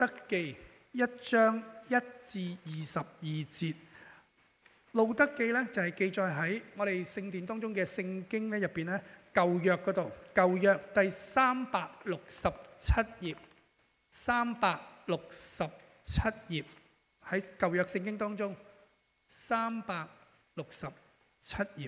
得記1章1至22節。路得記咧就係記載喺我哋聖殿當中嘅聖經咧入邊咧舊約嗰度，舊約第367頁，367頁喺舊約聖經當中367頁。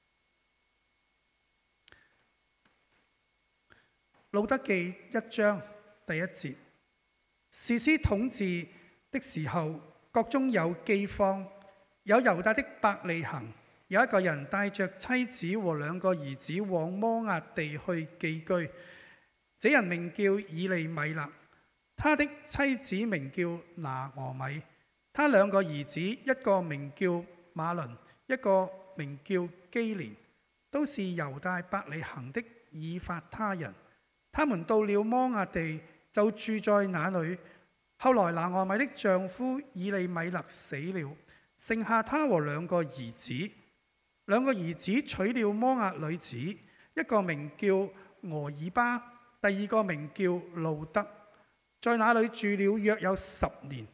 路得記1章第1節，士師統治的時候，國中有饑荒，有猶大的伯利恆，有一個人帶着妻子和2個兒子往摩押地去寄居。這人名叫以利米勒，他的妻子名叫拿俄米，他2個兒子，一個名叫馬倫，一個名叫基連，都是猶大伯利恆的以法他人。他們到了摩押地，就住在那裏。後來拿俄米的丈夫以利米勒死了，剩下他和2個兒子。2個兒子娶了摩押女子，一個名叫俄珥巴，第2個名叫路得，在那裏住了約有10年。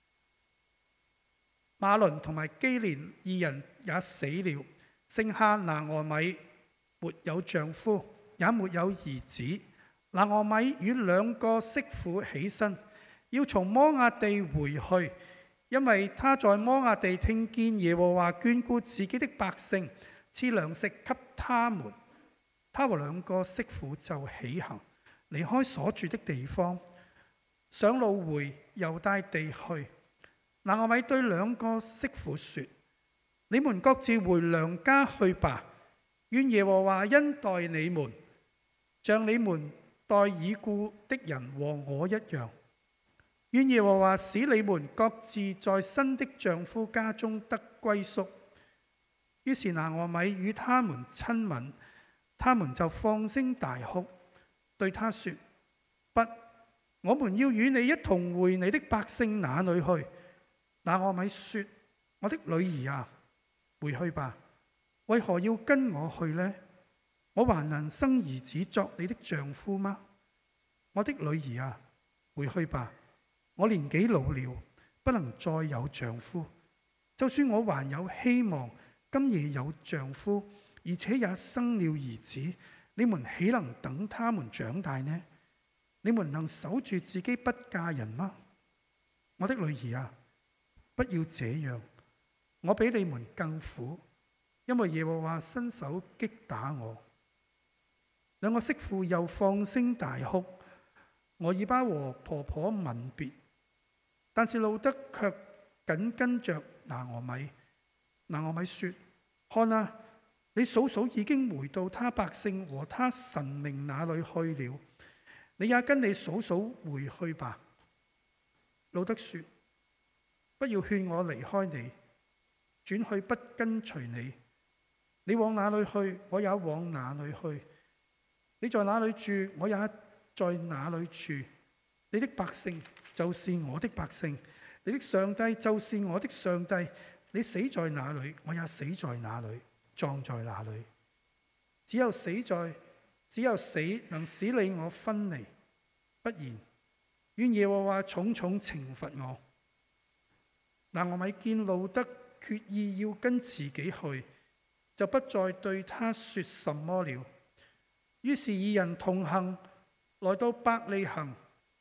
馬倫同埋基連2人也死了，剩下拿俄米沒有丈夫，也沒有兒子。拿俄米與2個媳婦起身，要從摩押地回去，因為他在摩押地聽見耶和華眷顧自己的百姓，賜糧食給他們。他和2個媳婦就起行，離開所住的地方，上路回猶大地去。拿俄米對2個媳婦說：你們各自回娘家去吧，願耶和華恩待你們，像你們待已故的人和我一樣。願耶和華使你們各自在新的丈夫家中得歸宿。於是拿俄米與他們親吻，他們就放聲大哭，對他說：不，我們要與你一同回你的百姓那裏去。拿俄米說：我的女兒啊，回去吧，為何要跟我去呢？我還能生兒子作你的丈夫嗎？我的女兒啊，回去吧，我年紀老了，不能再有丈夫。就算我還有希望，今夜有丈夫，而且也生了兒子，你們豈能等他們長大呢？你們能守住自己不嫁人嗎？我的女兒啊，不要這樣，我比你們更苦，因為耶和華伸手擊打我。2個媳婦又放聲大哭，俄珥巴和婆婆吻別，但是路得卻緊跟着拿俄米。拿俄米說：看啊，你嫂嫂已經回到他百姓和他神明那裏去了，你也跟你嫂嫂回去吧。路得說：不要勸我離開你，轉去不跟隨你。你往哪裏去，我也往哪裏去；你在哪裏住，我也在哪裏住。你的百姓就是我的百姓，你的上帝就是我的上帝。你死在哪裏，我也死在哪裏，葬在哪裏。只有死能使你我分離，不然，願耶和華重重懲罰我。拿俄米見路得決意要跟自己去，就不再對他說什麼了。於是2人同行，來到伯利恆。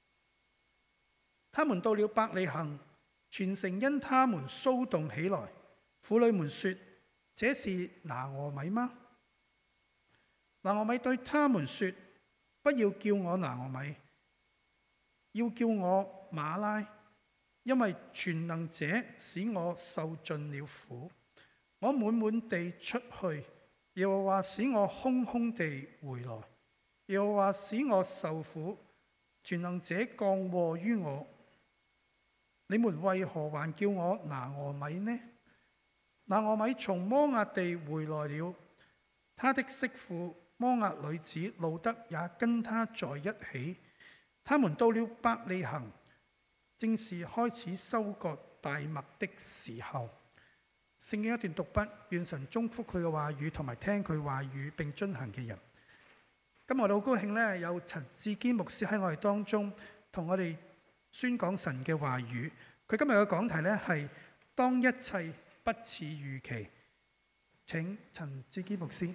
他們到了伯利恆，全城因他們騷動起來。婦女們說：這是拿俄米嗎？拿俄米對他們說：不要叫我拿俄米，要叫我瑪拉，因為全能者使我受盡了苦。我滿滿地出去，耶和華使我空空地回來。耶和華使我受苦，全能者降禍於我。你們為何還叫我拿俄米呢？拿俄米從摩押地回來了，他的媳婦摩押女子路得也跟他在一起。他們到了伯利恆，正是開始收割大麥的時候。聖經一段讀畢，願神祝福佢嘅話語同埋聽佢話語並遵行嘅人。今日我哋好高興咧，有陳志堅牧師喺我哋當中同我哋宣講神嘅話語。佢今日嘅講題呢係當一切不似預期。請陳志堅牧師。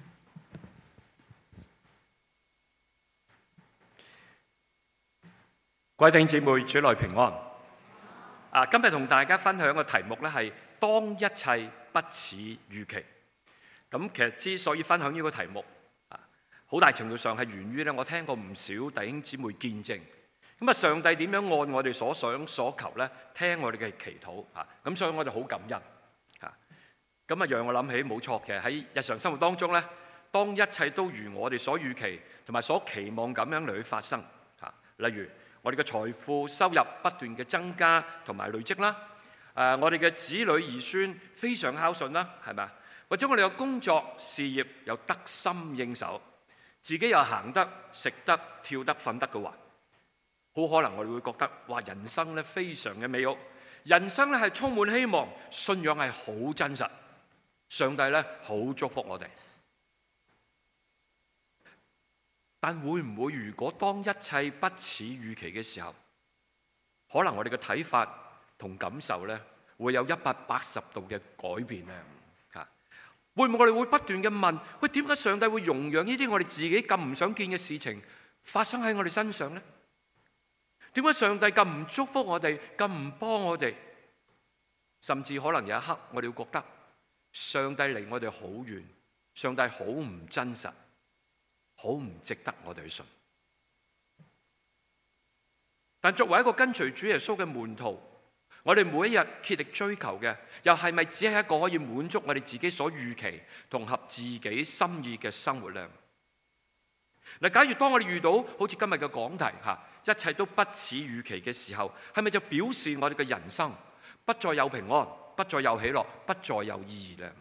各位弟兄姊妹，主內平安。今日同大家分享嘅題目呢係當一切不似預期。咁其實之所以分享呢個題目，好大程度上係源於我聽過唔少弟兄姊妹見證。咁上帝點樣按我哋所想所求呢？聽我哋嘅祈禱。咁所以我哋好感恩。咁讓我諗起冇錯嘅，喺日常生活當中呢，當一切都如我哋所預期同埋所期望咁樣嚟去發生。例如我哋嘅財富收入不斷嘅增加同埋累積啦，我哋嘅子女兒孫非常孝順啦，係咪？或者我哋嘅工作事業又得心應手，自己又行得食得跳得瞓得嘅話，好可能我哋會覺得哇，人生咧非常嘅美好，人生咧係充滿希望，信仰係好真實，上帝咧好祝福我哋。但會唔會如果當一切不似預期嘅時候，可能我哋嘅睇法同感受咧會有180度嘅改變咧？會唔會我哋會不斷嘅問：喂，點解上帝會容讓呢啲我哋自己咁唔想見嘅事情發生喺我哋身上呢？點解上帝咁唔祝福我哋，咁唔幫我哋？甚至可能有一刻我哋會覺得上帝離我哋好遠，上帝好唔真實，好唔值得我哋去信。但作為一個跟隨主耶穌嘅門徒，我哋每一日竭力追求嘅，又係咪只係一個可以滿足我哋自己所預期同合自己心意嘅生活呢？嗱，假如當我哋遇到好似今日嘅講題一切都不似預期嘅時候，係咪就表示我哋嘅人生不再有平安，不再有喜樂，不再有意義呢？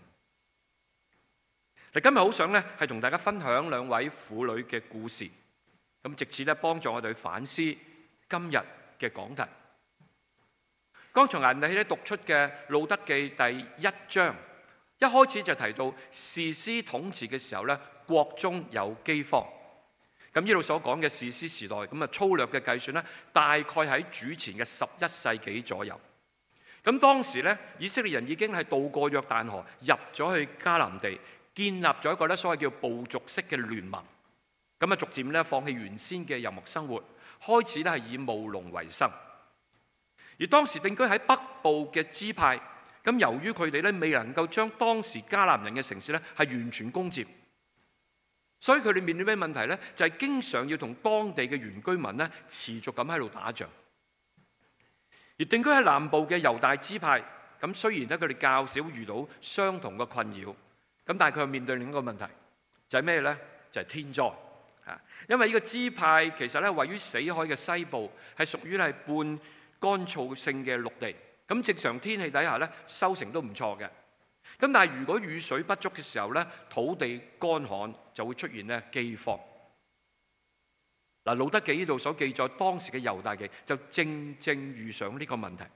今日好想係同大家分享兩位婦女嘅故事，咁藉此幫助我哋去反思今日嘅講題。剛才顏麗希讀出嘅《路德記》第1章，一開始就提到士師統治嘅時候國中有饑荒。咁呢度所講嘅士師時代，咁粗略嘅計算大概喺主前嘅11世紀左右。咁當時以色列人已經係渡過約旦河，入咗去迦南地，建立咗一個所謂叫部族式嘅聯盟。咁逐漸放棄原先嘅遊牧生活，開始係以務農為生。而當時定居喺北部嘅支派，咁由於佢哋未能夠將當時迦南人嘅城市係完全攻佔，所以佢哋面對咩問題呢？就係經常要同當地嘅原居民持續咁喺度打仗。而定居喺南部嘅猶大支派，咁雖然佢哋較少遇到相同嘅困擾，咁但係佢又面對另一個問題，就係咩呢？就係天災。因為呢個支派其實位於死海嘅西部，係屬於係半乾燥性嘅陸地，咁正常天氣底下收成都唔錯嘅。咁但係如果雨水不足嘅時候土地乾旱，就會出現饑荒。嗱，《路德記》呢度所記載當時嘅猶大記，就正正遇上呢個問題，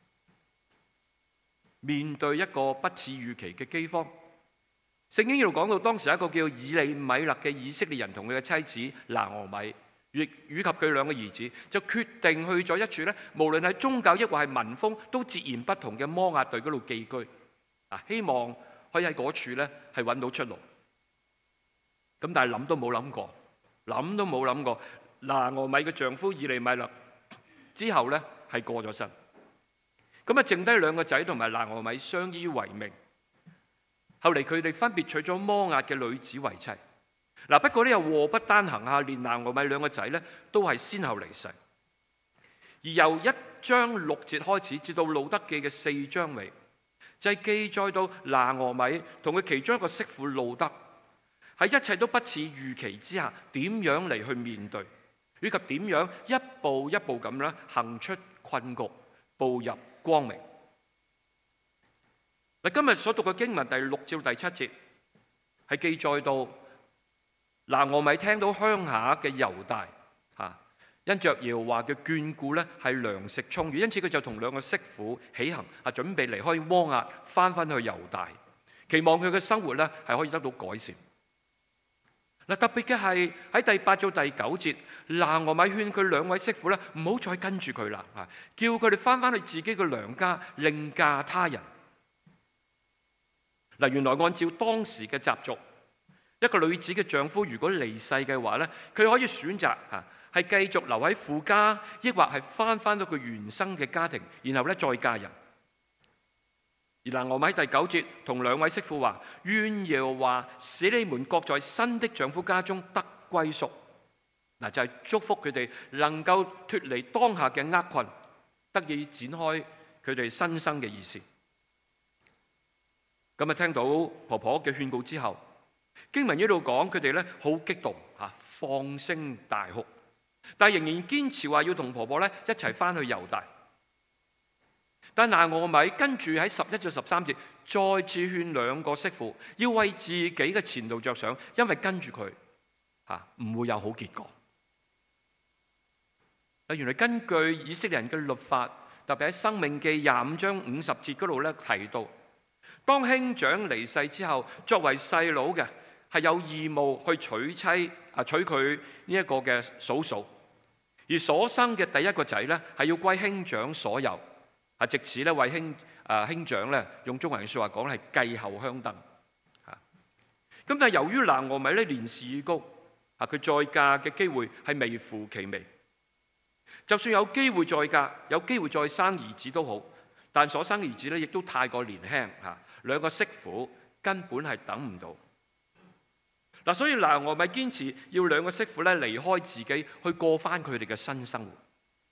面對一個不似預期嘅饑荒。聖經呢度講到當時一個叫以利米勒嘅以色列人同佢嘅妻子拿俄米，以及佢兩個兒子，就決定去咗一處無論係宗教抑或係民風都截然不同嘅摩押地嗰度寄居，希望可以喺嗰處係揾到出路。咁但係諗都冇諗過，拿俄米嘅丈夫以利米勒之後係過咗身，咁剩低兩個仔同埋拿俄米相依為命。後嚟佢哋分別娶咗摩押嘅女子為妻。不過又禍不單行啊，連拿俄米兩個仔都係先後離世。而由1章6節開始，至到路德記嘅4章尾，就係記載到拿俄米同佢其中一個媳婦路德喺一切都不似預期之下，點樣嚟去面對，以及點樣一步一步咁行出困局，步入光明。今日所讀嘅經文第6至第7節係記載到拿俄米聽到鄉下嘅猶大因着耶和華嘅眷顧係糧食充裕，因此佢就同兩個媳婦起行準備離開摩押，翻去猶大，期望佢嘅生活係可以得到改善。 嗱，特別嘅係喺第8到第9節，拿俄米勸佢兩位媳婦咧唔好再跟住佢啦，叫佢哋翻去自己嘅娘家，另嫁他人。嗱，原來按照當時嘅習俗，一個女子嘅丈夫如果離世嘅話咧，佢可以選擇係繼續留喺父家，抑或係翻到佢原生嘅家庭，然後咧再嫁人。而拿俄米喺第9節同兩位媳婦話：願耶和華使你們各在新的丈夫家中得歸宿。嗱，就係祝福佢哋能夠脫離當下嘅厄困，得以展開佢哋新生嘅意思。咁啊，聽到婆婆嘅勸告之後，經文呢度講佢哋咧好激動放聲大哭，但係仍然堅持話要同婆婆咧一齊翻去猶大。但拿俄米跟住喺11至13節再次勸兩個媳婦要為自己嘅前途着想，因為跟住佢唔會有好結果。原來根據以色列人嘅律法，特別喺申命記25章50節嗰度咧提到，當兄長離世之後，作為細佬嘅係有義務去娶佢呢一個嘅嫂嫂，而所生嘅第一個仔咧係要歸兄長所有。藉此咧為兄長咧用中國人嘅説話講係繼後香燈。咁但係由於拿俄米咧年事已高，佢再嫁嘅機會係微乎其微。就算有機會再嫁，有機會再生兒子都好，但所生兒子咧亦都太過年輕，兩個媳婦根本係等唔到。所以拿俄米堅持要兩個媳婦咧離開自己，去過翻佢哋嘅新生活。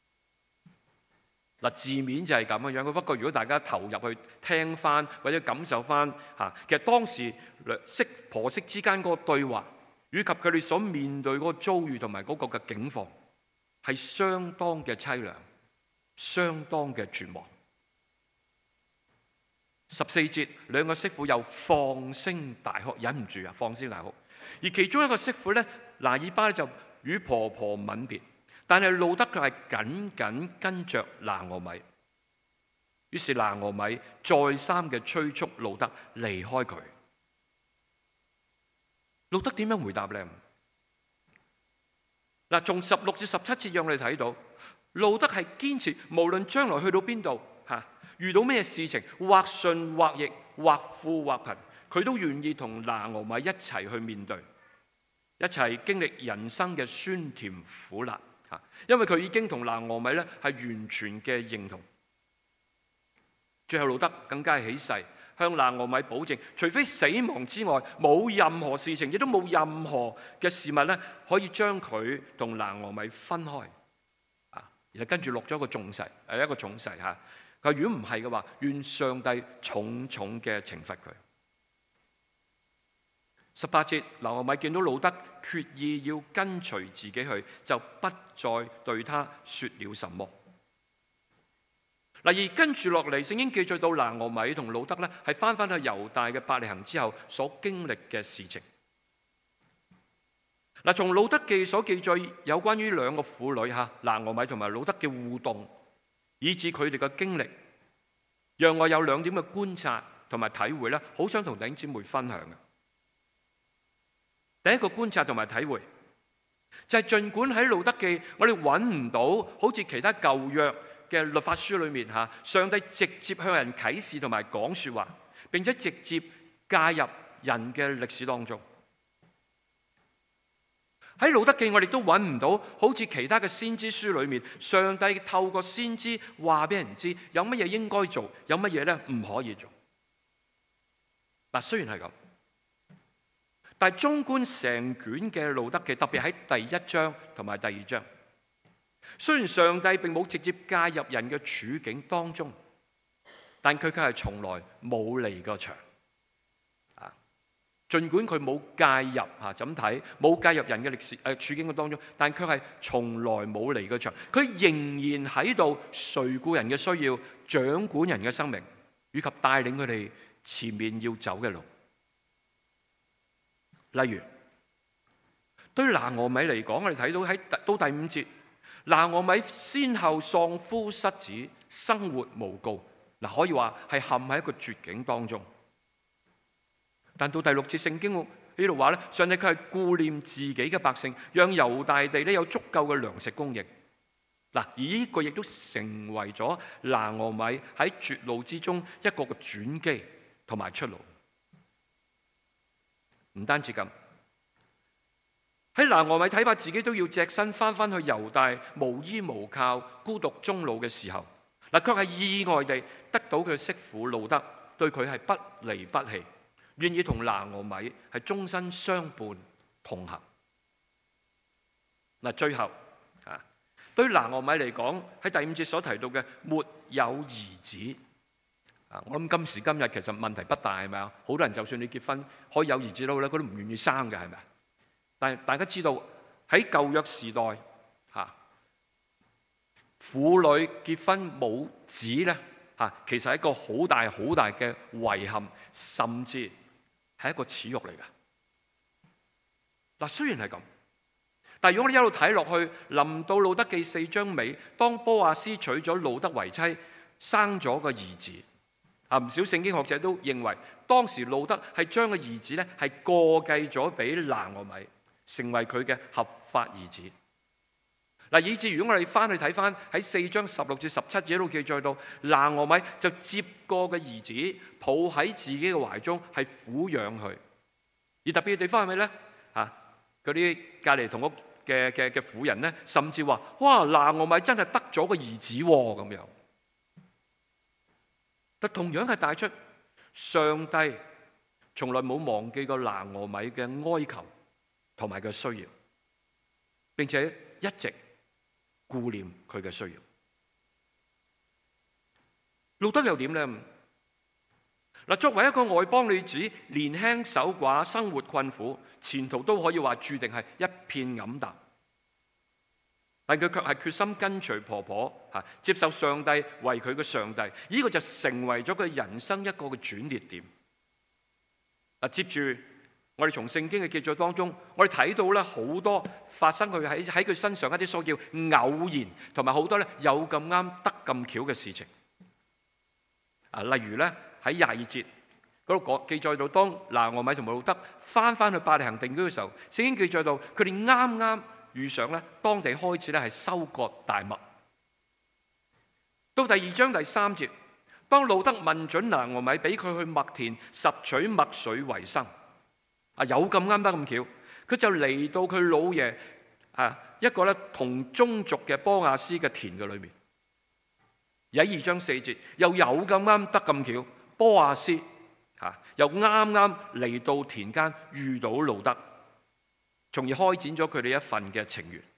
字面就係咁樣嘅，不過如果大家投入去聽翻或者感受翻其實當時婆媳之間嗰個對話，以及佢哋所面對嗰個遭遇同埋嗰個嘅境況，係相當嘅凄涼，相當嘅絕望。14節，兩個媳婦又放聲大哭，忍唔住放聲大哭。而其中一個媳婦咧，拿珥巴就與婆婆吻別。但係路得佢係緊緊跟着拿俄米，於是拿俄米再三嘅催促路得離開佢。路得點樣回答呢？從16至17節讓我哋睇到，路得係堅持無論將來去到邊度，遇到咩事情，或順或逆，或富或貧，佢都願意同拿俄米一齊去面對，一齊經歷人生嘅酸甜苦辣。因為佢已經同拿俄米咧係完全嘅認同。最後路得更加起誓向拿俄米保證，除非死亡之外，冇任何事情，亦都冇任何嘅事物咧可以將佢同拿俄米分開。然後跟住落咗一個重誓，一個重誓嚇。佢話如果唔係嘅話，願上帝重重嘅懲罰佢。18節，拿俄米見到路得決意要跟隨自己去，就不再對他說了什麼。而跟住落嚟，聖經記載到拿俄米同路得咧係翻去猶大嘅伯利恆之後所經歷嘅事情。從路得記所記載有關於兩個婦女拿俄米同埋路得嘅互動，以至佢哋嘅經歷，讓我有兩點嘅觀察同埋體會咧，好想同弟兄姊妹分享嘅。第一個觀察同埋體會，就係儘管喺路得記我哋揾唔到好似其他舊約嘅律法書裏面上帝直接向人啟示同埋講說話，並且直接介入人嘅歷史當中。喺路得記我哋都揾唔到好似其他嘅先知書裏面，上帝透過先知話俾人知有乜嘢應該做，有乜嘢咧唔可以做。雖然係咁，但係綜觀成卷嘅路得記，特別喺第1章同埋第2章，雖然上帝並冇直接介入人嘅處境當中，但佢卻係從來冇離過場。儘管佢冇介入怎睇，冇介入人嘅歷史處境嘅當中，但卻係從來冇離過場。佢仍然喺度垂顧人嘅需要，掌管人嘅生命，以及帶領佢哋前面要走嘅路。例如，對拿俄米嚟講，我哋睇到到第5節，拿俄米先後喪夫失子，生活無告，可以話係陷喺一個絕境當中。但到第6節，聖經亦呢度話咧，上帝佢係顧念自己嘅百姓，讓猶大地咧有足夠嘅糧食供應。嗱，而呢個亦都成為咗拿俄米喺絕路之中一個嘅轉機同埋出路。唔單止咁，喺拿俄米睇怕自己都要隻身翻去猶大，無依無靠、孤獨終老嘅時候，嗱，卻係意外地得到佢媳婦路德對佢係不離不棄，願意同拿俄米係終身相伴同行。嗱，最後對拿俄米嚟講，喺第5節所提到嘅沒有兒子，我諗今時今日其實問題不大，係咪啊？好多人就算你結婚可以有兒子都好咧，佢都唔願意生嘅，係咪啊？但係大家知道喺舊約時代，婦女結婚冇子咧，其實係一個好大好大嘅遺憾，甚至係一個恥辱嚟㗎。嗱，雖然係咁，但係如果我哋一路睇落去，臨到路德記4章尾，當波亞斯娶咗路德為妻，生咗個兒子，唔少聖經學者都認為當時路德係將個兒子咧係過繼咗俾拿俄米，成為佢嘅合法兒子。嗱，以至如果我哋翻去睇翻喺4章16至17節都記載到，拿俄米就接過個兒子，抱喺自己嘅懷中，係撫養佢。而特別嘅地方係咪咧？嗰啲隔離同屋嘅婦人咧，甚至話：哇，拿俄米真係得咗個兒子喎咁樣。但同樣係帶出上帝從來冇忘記過拿俄米嘅哀求同埋佢需要，並且一直顧念佢嘅需要。路德又點呢？嗱，作為一個外邦女子，年輕守寡，生活困苦，前途都可以話注定係一片黯淡。但佢卻係決心跟隨婆婆，接受上帝為佢嘅上帝。呢個就成為咗佢人生一個嘅轉捩點。接住我哋從聖經嘅記載當中，我哋睇到咧好多發生佢喺佢身上一啲所叫偶然，同埋好多咧有咁啱得咁巧嘅事情。例如咧喺22節嗰度記載到，當拿俄米同路德翻去伯利恆定居嘅時候，聖經記載到佢哋啱啱遇上咧當地開始咧係收割大麥。到第2章第3節，當路德問準拿俄米俾佢去麥田拾取麥穗為生，有咁啱得咁巧，佢就嚟到佢老爺一個咧同宗族嘅波亞斯嘅田嘅裏面。而喺2章4節又有咁啱得咁巧，波亞斯又啱啱嚟到田間遇到路德，從而開展咗佢哋一份嘅情緣。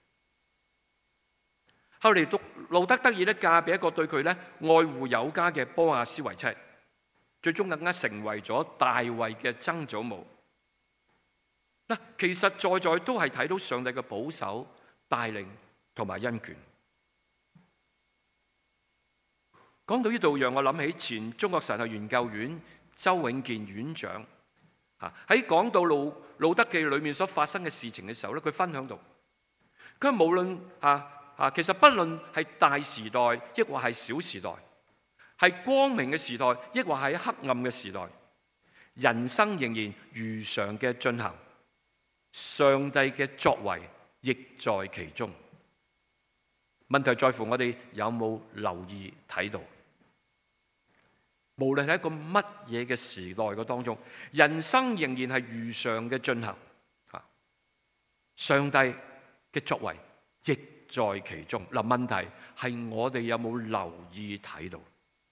後嚟路德得以咧嫁俾一個對佢咧愛護有加嘅波亞斯為妻，最終更加成為咗大衛嘅曾祖母。嗱，其實在都係睇到上帝嘅保守、帶領同埋恩眷。講到呢度，讓我諗起前中國神學研究院周永健院長喺講到路德記裏面所發生嘅事情嘅時候咧，佢分享到，佢話無論其實不論係大時代，抑或係小時代，係光明嘅時代，抑或係黑暗嘅時代，人生仍然如常嘅進行，上帝嘅作為亦在其中。問題在乎我哋有冇留意睇到？無論係一個乜嘢嘅時代嘅當中，人生仍然係如常嘅進行，上帝嘅作為亦在其中。嗱，問題係我哋有冇留意睇到？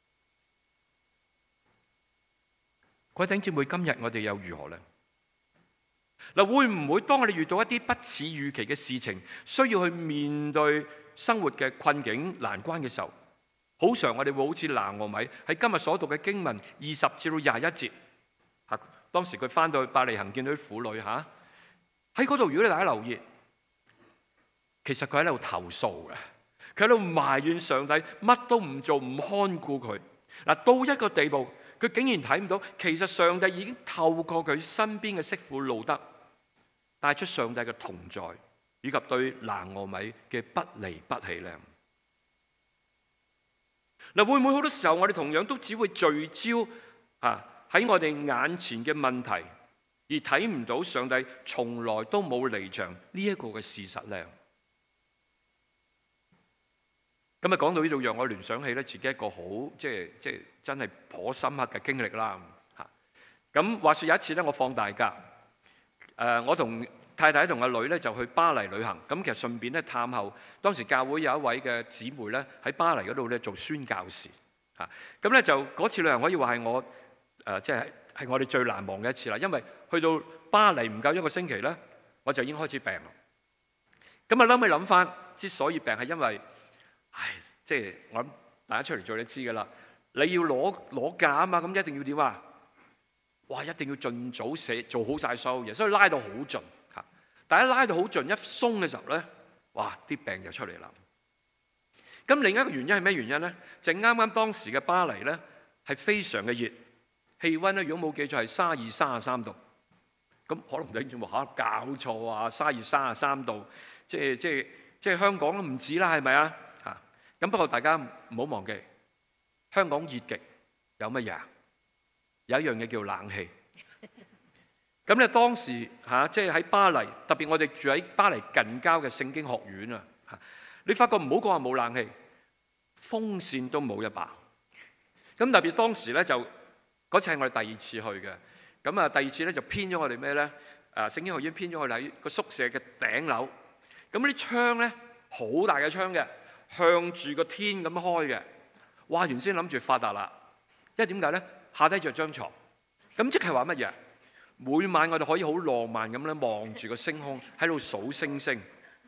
各位弟兄姊妹，今日我哋又如何呢？嗱，會唔會當我哋遇到一啲不似預期嘅事情，需要去面對生活嘅困境難關嘅時候，好常我哋會好似拿俄米喺今日所讀嘅經文20至到21節，當時佢翻到去伯利恆見到啲婦女喺嗰度，如果你大家留意，其實佢喺度投訴嘅，佢喺度埋怨上帝乜都唔做，唔看顧佢。嗱，到一個地步，佢竟然睇唔到，其實上帝已經透過佢身邊嘅媳婦路德帶出上帝嘅同在，以及對拿俄米嘅不離不棄咧。嗱，會唔會好多時候我哋同樣都只會聚焦喺我哋眼前嘅問題， 而睇唔到上帝從來都冇離場呢一個嘅事實呢？咁啊，講到呢度，讓我聯想起咧自己一個好即係真係頗深刻嘅經歷啦嚇。咁話說有一次咧，我放大假，我同太太同個女咧就去巴黎旅行。咁其實順便咧探候當時教會有一位嘅姊妹咧喺巴黎嗰度咧做宣教士嚇。咁咧就嗰次旅行可以話係我即係我哋最難忘嘅一次啦。因為去到巴黎唔夠一個星期咧，我就已經開始病啦。咁啊，後尾諗翻，之所以病係因為即係我諗大家出嚟做你知㗎啦，你要攞假啊嘛，咁一定要點啊？哇！一定要盡早做好晒所有嘢，所以拉到好盡嚇。但係一拉到好盡，一鬆嘅時候咧，哇！啲病就出嚟啦。咁另一個原因係咩原因咧？就啱啱當時嘅巴黎咧係非常嘅熱，氣温咧如果冇記錯係32、33度。咁可能你仲話搞錯啊！32、33度，即係香港都唔止啦，係咪啊？咁不過大家唔好忘記，香港熱極有乜嘢？有一樣嘢叫冷氣。咁咧當時即係喺巴黎，特別我哋住喺巴黎近郊嘅聖經學院啊，你發覺唔好講話冇冷氣，風扇都冇一把。咁特別當時咧就嗰次係我哋第二次去嘅，咁啊第二次咧就編咗我哋咩咧？聖經學院編咗我哋喺個宿舍嘅頂樓，咁啲窗咧好大嘅窗嘅。向住個天咁開嘅，哇！原先諗住發達啦，因為點解咧？下低着張床，咁即係話乜嘢？每晚我哋可以好浪漫咁咧望住個星空喺度數星星，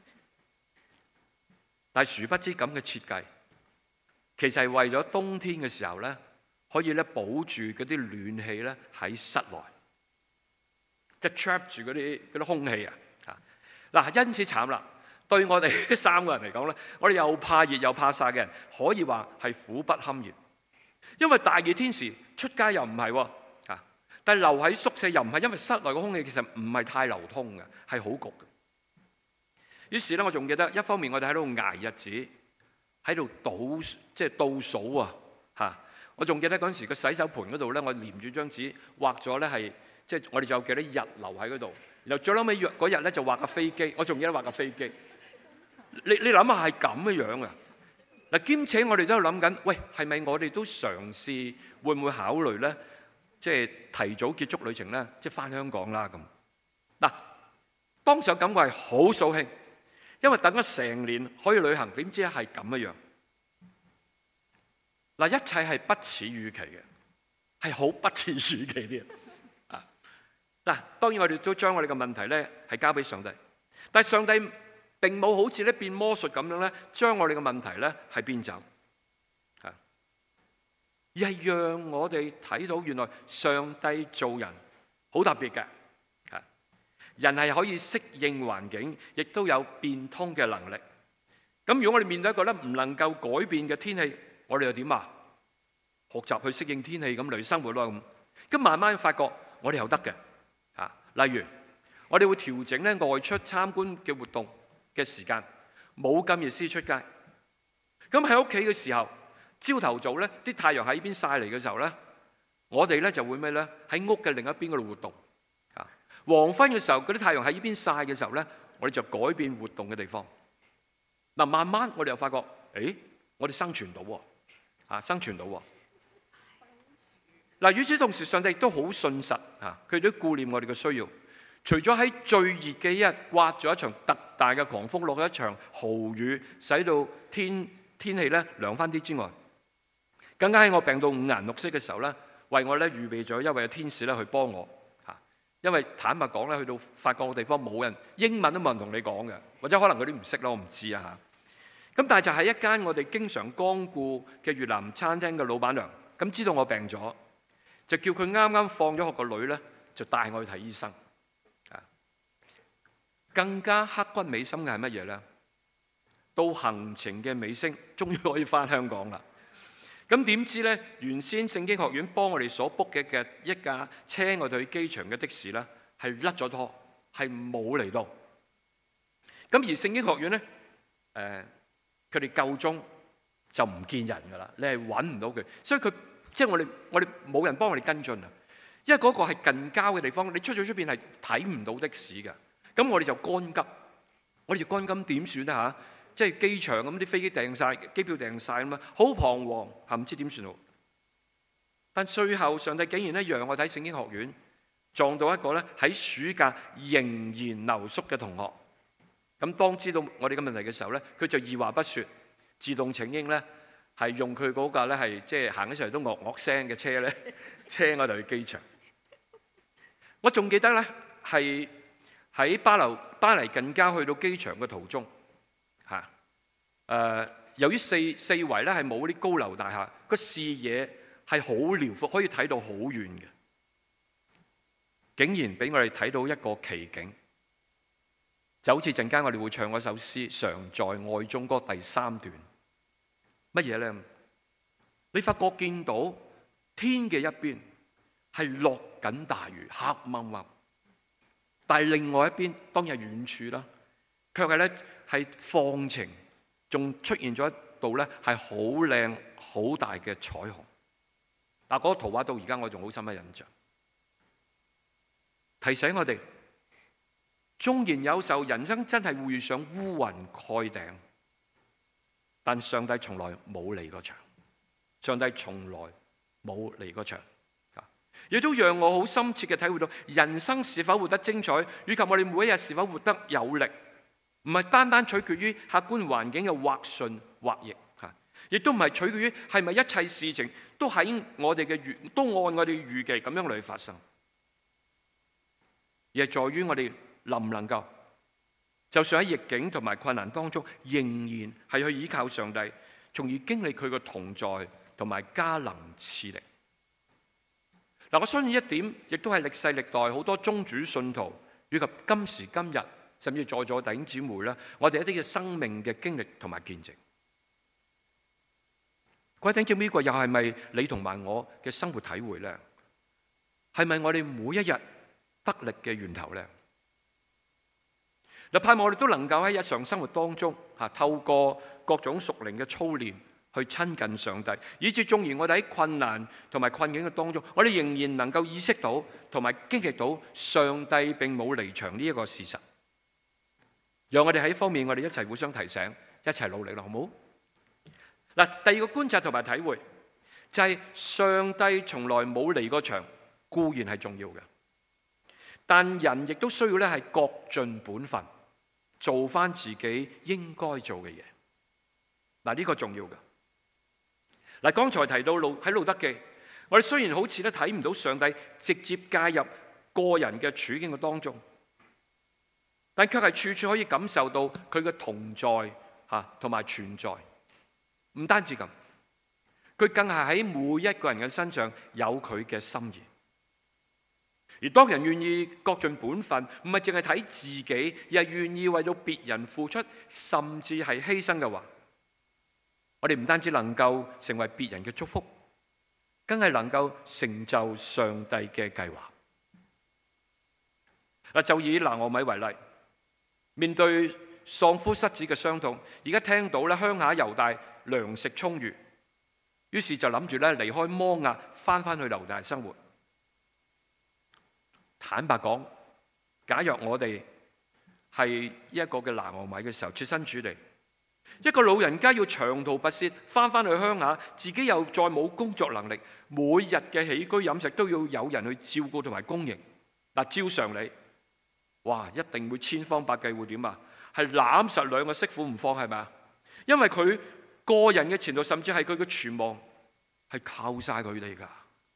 但係殊不知咁嘅設計，其實係為咗冬天嘅時候咧，可以咧保住嗰啲暖氣咧喺室內，即係 trap 住嗰啲空氣啊！嗱，因此慘啦。對我哋3個人嚟講咧，我哋又怕熱又怕曬嘅人，可以話係苦不堪言。因為大熱天時出街又唔係喎，但係留喺宿舍又唔係，因為室內嘅空氣其實唔係太流通嘅，係好焗嘅。於是咧，我仲記得一方面我哋喺度捱日子，喺度倒數啊！我仲記得嗰陣時個洗手盆嗰度咧，我黏住張紙畫咗咧係即係我哋仲有幾多日留喺嗰度，然後最後尾嗰日咧就畫架飛機，我仲記得畫架飛機。你諗下係咁嘅樣啊！嗱，兼且我哋都喺度諗緊，喂，係咪我哋都嘗試會唔會考慮咧？即係提早結束旅程咧，即係翻香港啦咁。嗱，當時我感覺係好掃興，因為等咗成年可以旅行，點知係咁嘅樣。嗱，一切係不似預期嘅，係好不似預期啲啊！嗱，當然我哋都將我哋嘅問題咧係交俾上帝，但係上帝並冇好似咧變魔術咁樣咧，將我哋嘅問題咧係變走，而係讓我哋睇到原來上帝做人好特別嘅，人係可以適應環境，亦都有變通嘅能力。咁如果我哋面對一個咧唔能夠改變嘅天氣，我哋又點啊？學習去適應天氣咁嚟生活咯咁。咁慢慢發覺我哋又得嘅，例如我哋會調整咧外出參觀嘅活動嘅時間，冇咁熱先出街。咁喺屋企嘅時候，朝頭早咧啲太陽喺呢邊曬嚟嘅時候咧，我哋咧就會咩咧喺屋嘅另一邊嗰度活動。黃昏嘅時候，嗰啲太陽喺呢邊曬嘅時候咧，我哋就改變活動嘅地方。嗱，慢慢我哋又發覺，我哋生存到喎，生存到喎。嗱，與此同時，上帝亦都好信實，佢都顧念我哋嘅需要。除咗喺最熱嘅一日颳咗一場特大嘅狂風，落咗一場豪雨，使到天氣咧涼翻啲之外，更加喺我病到五顏六色嘅時候咧，為我咧預備咗一位天使咧去幫我。因為坦白講咧，去到法國嘅地方冇人英文都冇人同你講嘅，或者可能佢啲唔識咯，我唔知啊嚇。咁但係就係一間我哋經常光顧嘅越南餐廳嘅老闆娘，咁知道我病咗，就叫佢啱啱放咗學個女咧，就帶我去睇醫生。更加刻骨銘心嘅係乜嘢咧？到行程嘅尾聲，終於可以翻香港啦。咁點知咧？原先聖經學院幫我哋所 book 嘅一架車我哋去機場嘅的士咧，係甩咗拖，係冇嚟到。咁而聖經學院咧，佢哋夠鐘就唔見人噶啦，你係揾唔到佢，所以佢即係我哋冇人幫我哋跟進啊。 因為嗰個係近郊嘅地方，你出咗出邊係睇唔到的士嘅。咁我哋就乾急，我哋就乾急點算咧嚇？即係機場咁啲飛機訂晒，機票訂晒咁啊，好彷徨嚇，唔知點算好。但最後上帝竟然咧讓我睇聖經學院撞到一個咧喺暑假仍然留宿嘅同學。咁當知道我哋嘅問題嘅時候咧，佢就二話不說，自動請纓咧係用佢嗰架咧係即係行起上嚟都惡惡聲嘅車咧，車我哋去機場。我仲記得咧係喺巴黎近郊去到機場嘅途中嚇，由於四圍咧係冇啲高樓大廈，個視野係好遼闊，可以睇到好遠嘅。竟然俾我哋睇到一個奇景，就好似陣間我哋會唱嗰首詩《常在愛中》嗰第3段。乜嘢咧？你發覺見到天嘅一邊係落緊大雨，黑掹掹，但係另外一邊當然係遠處啦，卻係咧係放晴，仲出現咗一道咧係好靚好大嘅彩虹。嗱，嗰個圖畫到而家我仲好深刻印象，提醒我哋，縱然有時候人生真係會遇上烏雲蓋頂，但上帝從來冇離過場，上帝從來冇離過場。亦都讓我好深切嘅體會到，人生是否活得精彩，以及我哋每一日是否活得有力，唔係單單取決於客觀環境嘅或順或逆，亦都唔係取決於係咪一切事情都喺我哋嘅都按我哋嘅預期咁樣嚟發生，而係在於我哋能唔能夠，就算喺逆境同埋困難當中，仍然係去依靠上帝，從而經歷佢嘅同在同埋加能賜力。嗱，我相信一點，亦都係歷世歷代好多宗主信徒，以及今時今日，甚至在座弟兄姊妹咧，我哋一啲嘅生命嘅經歷同埋見證。各位弟兄姊妹，呢個又係咪你同埋我嘅生活體會咧？係咪我哋每一日得力嘅源頭咧？嗱，盼望我哋都能夠喺日常生活當中透過各種屬靈嘅操練，去親近上帝，以至縱然我哋喺困難同埋困境嘅當中，我哋仍然能夠意識到同埋經歷到上帝並冇離場呢一個事實。讓我哋喺呢方面，我哋一齊互相提醒，一齊努力啦，好唔好？嗱，第二個觀察同埋體會就係上帝從來冇離過場，固然係重要嘅，但人亦都需要咧係各盡本分，做翻自己應該做嘅嘢。嗱，呢個重要嘅。嗱，剛才提到喺路德記，我哋雖然好似咧睇唔到上帝直接介入個人嘅處境嘅當中，但卻係處處可以感受到佢嘅同在同埋存在。唔單止咁，佢更係喺每一個人嘅身上有佢嘅心意。而當人願意各盡本分，唔係淨係睇自己，而係願意為到別人付出，甚至係犧牲嘅話，我哋唔單止能夠成為別人嘅祝福，更係能夠成就上帝嘅計劃。嗱，就以拿俄米為例，面對喪夫失子嘅傷痛，而家聽到咧鄉下猶大糧食充裕，於是就諗住咧離開摩押，翻去猶大生活。坦白講，假若我哋係一個嘅拿俄米嘅時候，設身處地，一個老人家要長途跋涉翻去鄉下，自己又再冇工作能力，每日嘅起居飲食都要有人去照顧同埋供應。嗱，照常理，哇，一定會千方百計會點啊？係攬實兩個媳婦唔放，係咪啊？因為佢個人嘅前途，甚至係佢嘅存亡，係靠晒佢哋噶。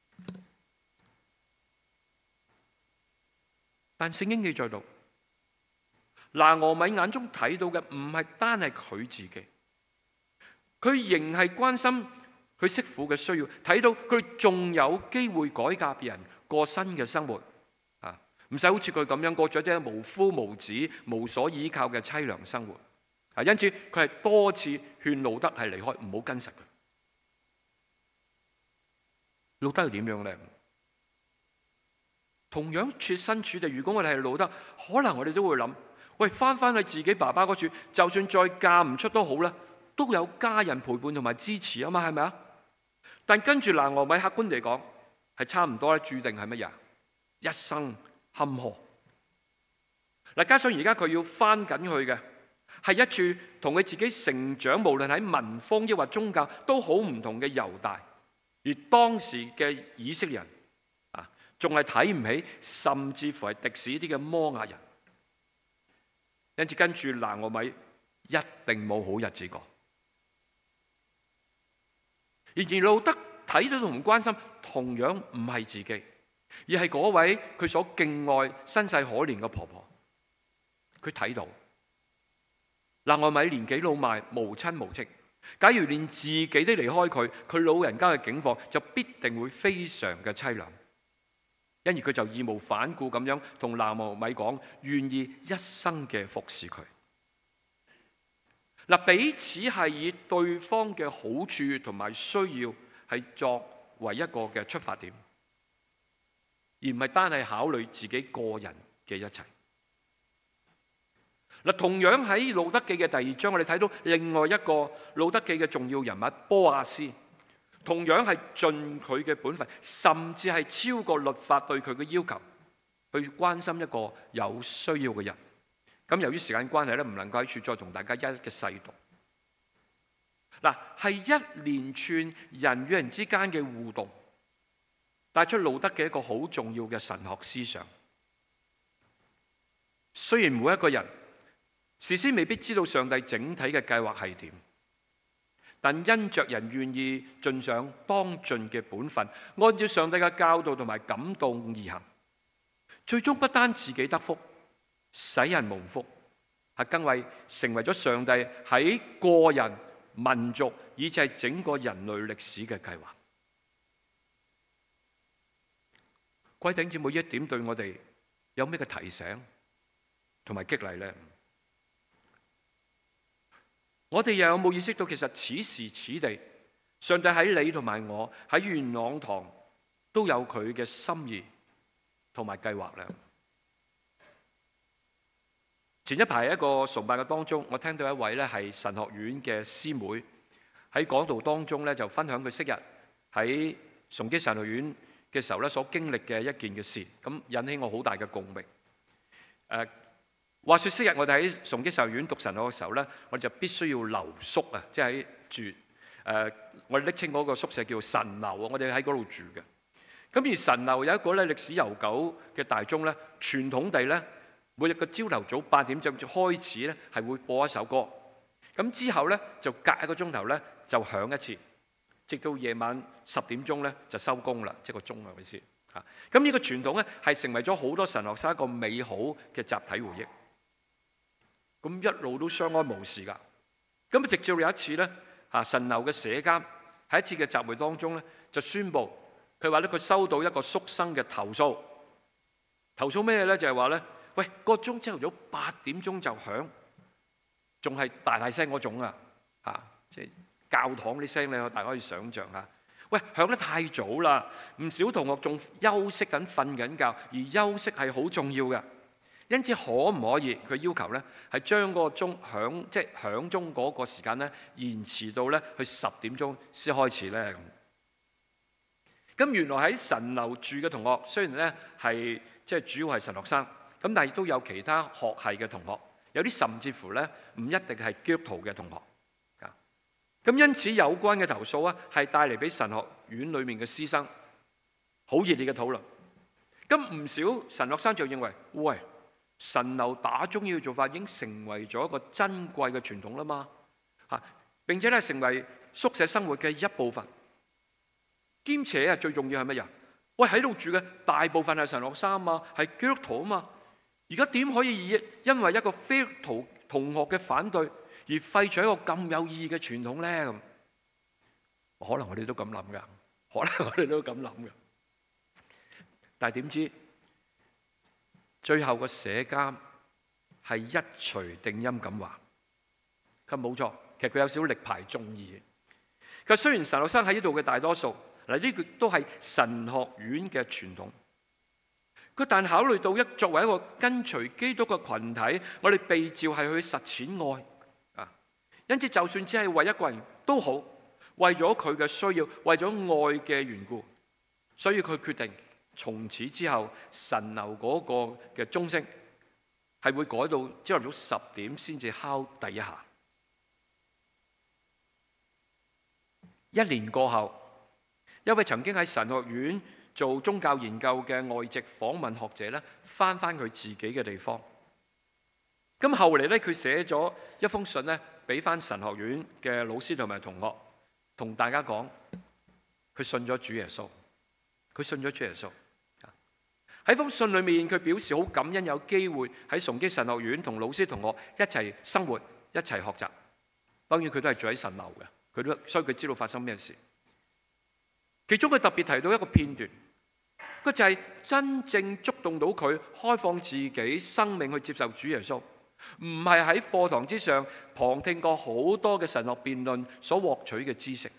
但聖經記載到，拿俄米眼中睇到嘅唔係單係佢自己，佢仍係關心佢媳婦嘅需要，睇到佢仲有機會改嫁別人，過新嘅生活啊，唔使好似佢咁樣過咗啲無夫無子、無所依靠嘅淒涼生活啊。因此佢係多次勸路德係離開，唔好跟實佢。路德係點樣咧？同樣設身處地，如果我哋係路德，可能我哋都會諗：喂，翻去自己爸爸嗰處，就算再嫁唔出都好啦，都有家人陪伴同埋支持啊嘛，係咪啊？但跟住拿俄米客觀地講， 係差唔多咧，注定係乜嘢？一生坎坷。嗱，加上而家佢要翻緊去嘅係一處同佢自己成長，無論喺民風抑或宗教都好唔同嘅猶大，而當時嘅以色列人仲係睇唔起，甚至乎係敵視啲嘅摩押人，因此跟住拿俄米一定冇好日子過。然而路得睇到同關心，同樣唔係自己，而係嗰位佢所敬愛、身世可憐嘅婆婆。佢睇到拿俄米年紀老邁，無親無戚，假如連自己都離開佢，佢老人家嘅境況就必定會非常嘅淒涼。因而佢就義無反顧咁樣同拿俄米講，願意一生嘅服侍佢。嗱，彼此係以對方嘅好處同埋需要係作為一個嘅出發點，而唔係單係考慮自己個人嘅一切。嗱，同樣喺路德記嘅第2章，我哋睇到另外一個路德記嘅重要人物波亞斯，同樣係盡佢嘅本分，甚至係超過律法對佢嘅要求，去關心一個有需要嘅人。咁由於時間關係咧，唔能夠喺處再同大家一一嘅細讀。嗱，係一連串人與人之間嘅互動，帶出路德嘅一個好重要嘅神學思想。雖然每一個人事先未必知道上帝整體嘅計劃係點，但因着人願意盡上當盡嘅本分，按照上帝嘅教導同埋感動而行，最終不單自己得福，使人蒙福，係更為成為咗上帝喺個人、民族以至係整個人類歷史嘅計劃。各位弟兄姊妹，一點對我哋有咩嘅提醒同埋激勵呢？我哋又有冇意識到，其實此時此地，上帝喺你同埋我喺元朗堂都有佢嘅心意同埋計劃呢？前一排一個崇拜嘅當中，我聽到一位咧係神學院嘅師妹喺講道當中咧就分享佢昔日喺崇基神學院嘅時候咧所經歷嘅一件嘅事，咁引起我好大嘅共鳴。話說昔日我哋喺崇基神學院讀神學嘅時候咧，我哋就必須要留宿啊，即係喺住我哋昵稱嗰個宿舍叫神樓啊，我哋喺嗰度住嘅。咁而神樓有一個咧歷史悠久嘅大鐘咧，傳統地咧，每日嘅朝頭早8點鐘開始咧，係會播一首歌。咁之後咧就隔一個鐘頭咧就響一次，直到夜晚10點鐘咧就收工啦，即係個鐘係咪先？嚇！咁呢個傳統咧係成為咗好多神學生一個美好嘅集體回憶。咁一路都相安無事㗎。咁啊，直至有一次咧，神樓嘅社監喺一次嘅集會當中咧，就宣布佢話咧佢收到一個宿生嘅投訴。投訴咩咧？就係話咧，喂，個鐘朝頭早8點鐘就響，仲係大大聲嗰種啊！即係教堂啲聲咧，大家可以想像下。喂，響得太早啦，唔少同學仲休息緊、瞓緊覺，而休息係好重要嘅。因此可唔可以佢要求咧，係將嗰個鐘響，即係響鐘嗰個時間咧，延遲到咧去10點鐘先開始咧？咁原來喺神樓住嘅同學，雖然咧係即係主要係神學生，咁但係亦都有其他學系嘅同學，有啲甚至乎咧唔一定係基督徒嘅同學。咁因此有關嘅投訴啊，係帶嚟俾神學院裏面嘅師生好熱烈嘅討論。咁唔少神學生就認為，喂，神樓打鐘要做法已經成為咗一個珍貴嘅傳統啦嘛，並且咧成為宿舍生活嘅一部分。兼且啊，最重要係乜嘢？喂，喺度住嘅大部分係神學生啊嘛，係基督徒啊嘛。而家點可以因為一個非基督徒同學嘅反對而廢除一個咁有意義嘅傳統咧？咁可能我哋都咁諗噶，可能我哋都咁諗噶。但係點知最後個社監係一錘定音咁話，佢冇錯，其實佢有少少力排眾議。佢雖然神學生喺呢度嘅大多數，嗱呢個都係神學院嘅傳統。佢但考慮到作為一個跟隨基督嘅群體，我哋被召係去實踐愛啊。因此就算只係為一個人都好，為咗佢嘅需要，為咗愛嘅緣故， 所以佢決定從此之後神樓嗰個嘅鐘聲係會改到朝頭早10點先至敲第一下。1年過後，一位曾經喺神學院做宗教研究嘅外籍訪問學者咧，翻佢自己嘅地方。咁後嚟咧，佢寫咗一封信咧，俾翻神學院嘅老師同埋同學，同大家講，佢信咗主耶穌。佢信咗主耶穌。喺封信裏面，佢表示好感恩有機會喺崇基神學院同老師同學一齊生活，一齊學習。當然佢都係住喺神樓嘅，所以佢知道發生咩事。其中佢特別提到一個片段，佢就係真正觸動到佢開放自己生命去接受主耶穌，唔係喺課堂之上旁聽過好多嘅神學辯論所獲取嘅知識。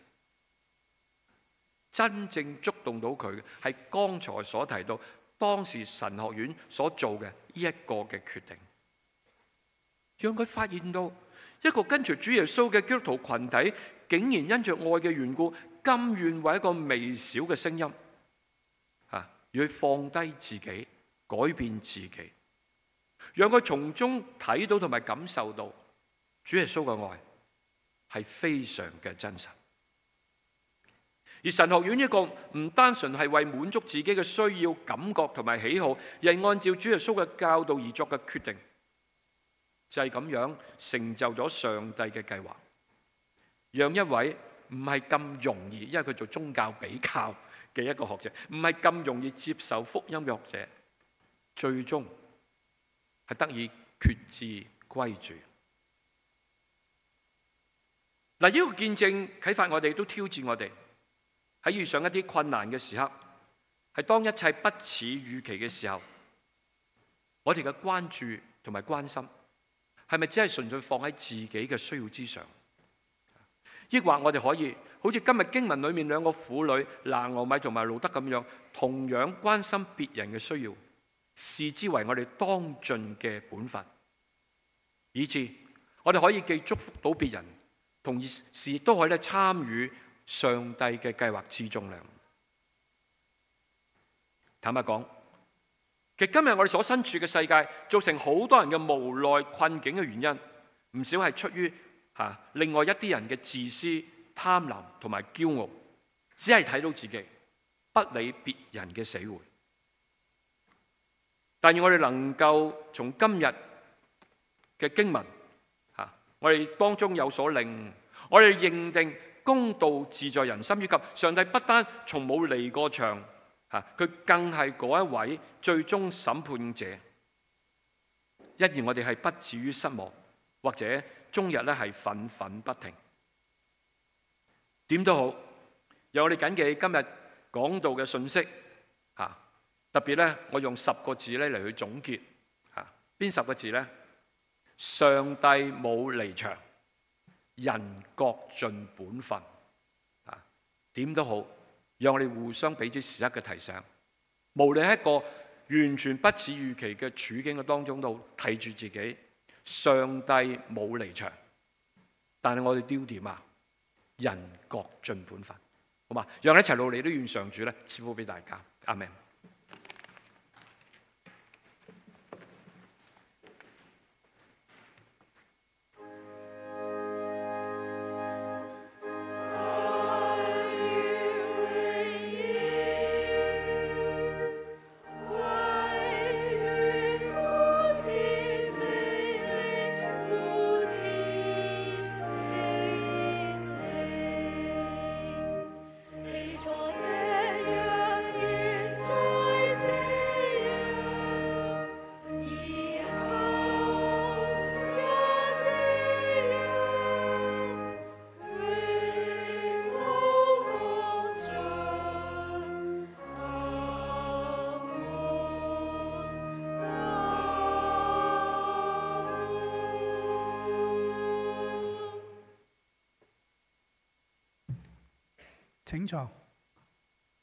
真正觸動到佢嘅係剛才所提到當時神學院所做嘅呢一個嘅決定，讓佢發現到一個跟隨主耶穌嘅基督徒群體，竟然因着愛嘅緣故，甘願為一個微小嘅聲音，要去放低自己，改變自己，讓佢從中睇到同埋感受到主耶穌嘅愛係非常嘅真實。而神學院一個唔單純係為滿足自己嘅需要、感覺同埋喜好，而係按照主耶穌嘅教導而作嘅決定，就係咁樣成就咗上帝嘅計劃，讓一位唔係咁容易，因為佢做宗教比較嘅一個學者，唔係咁容易接受福音嘅學者，最終係得以決志歸主。嗱，呢個見證啟發我哋，都挑戰我哋。喺遇上一啲困難嘅時刻，係當一切不似預期嘅時候，我哋嘅關注同埋關心係咪只係純粹放喺自己嘅需要之上？抑或我哋可以好似今日經文裏面兩個婦女拿俄米同埋路得咁樣，同樣關心別人嘅需要，視之為我哋當盡嘅本分，以致我哋可以既祝福到別人，同時亦都可以咧參與上帝嘅計劃之中咧。坦白講，其實今日我哋所身處嘅世界，造成好多人嘅無奈困境嘅原因，唔少係出於另外一啲人嘅自私、貪婪同埋驕傲，只係睇到自己，不理別人嘅死活。但願我哋能夠從今日嘅經文，我哋當中有所領悟，我哋認定公道自在人心，以及上帝不單從冇離過場，佢更係嗰一位最終審判者。一言我哋係不至於失望，或者終日咧係憤憤不停。點都好，由我哋謹記今日講道嘅信息，特別咧我用10個字咧嚟去總結。邊10個字咧？上帝冇離場，人各盡本分。點都好，讓我哋互相彼此時刻嘅提醒，無論喺一個完全不似預期嘅處境嘅當中都睇住自己，上帝冇離場，但係我哋丟點人各盡本分，好嘛？讓我哋一齊努力，都願上主咧賜福俾大家，阿們。 請坐。